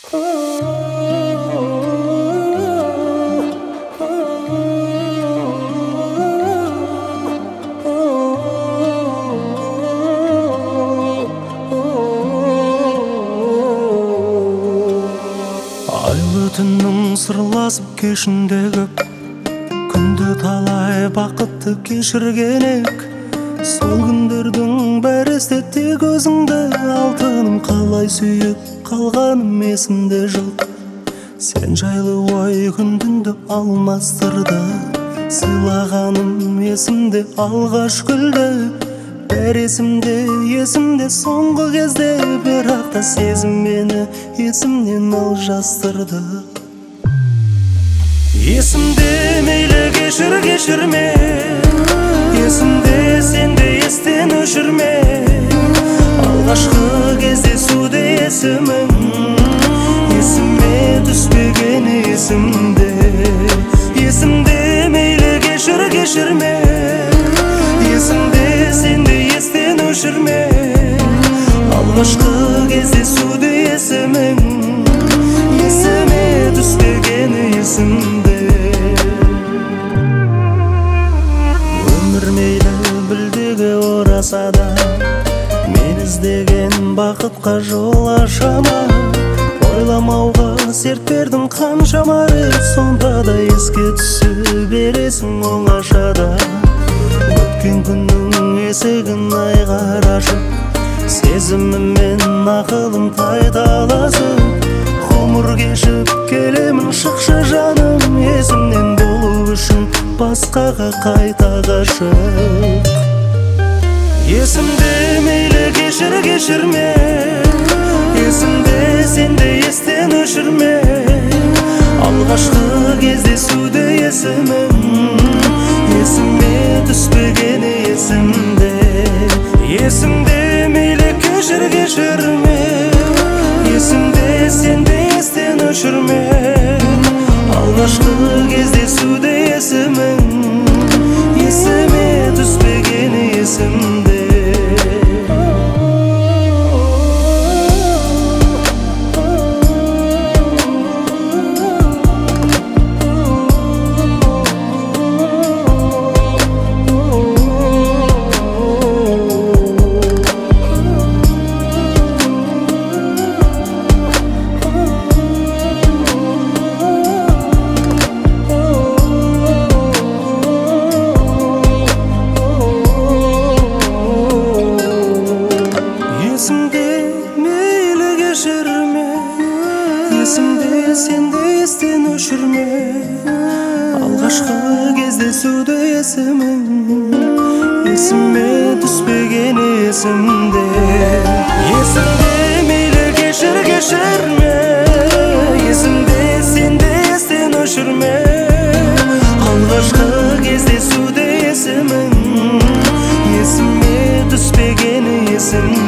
Айлы түннің сырласып кешінде көп, күнді талай бақытты кешірген ек. Сол күндердің бәрі есте тек өзіңді, алтыным қалай сүйіп қалғаным есімде жоқ. Сен жайлы ой күн-түнді алмастырды, сыйлағаным есімде алғаш гүлді. Бәр есімде соңғы кезде, бірақ та сезім мені есімнен алжастырды. Есімде мейлі кешірме, есімде сенде естен өшірме. Алғашқы кездесуде есімің есіме түспеген есімде. Есімде мейлі кешірме, есімде сенде естен өшірме. Алғашқы кездесуде есімің есіме түспеген есімде. Өмір мейлі білдегі ораса да, мен іздеген бақытқа жол ашама. Ойламауға серт бердім қаншама рет, сонда да еске түсі бересің оңашада. Өткен күннің есігін айғар ашып, сезіміммен ақылым тайталасып, ғұмыр кешіп келемін шықшы жаным, есімнен болу үшін басқаға қайта ғашық. Есімде мейлі кешірме, есімде сенде естен өшірме. Алғашқы кездесуде есімің есіме түспеген есімде. Есімде мейлі кешірме, есімде сенде естен өшірме. Алғашқы кездесуде есімің есіме түспеген есімде. Есімде сенде естен өшірме. Алғашқы кездесуде есімің есіме түспеген есімде. Есімде мейлі кешірме, есімде сенде естен өшірме. Алғашқы кездесуде есімің есіме түспеген есімде.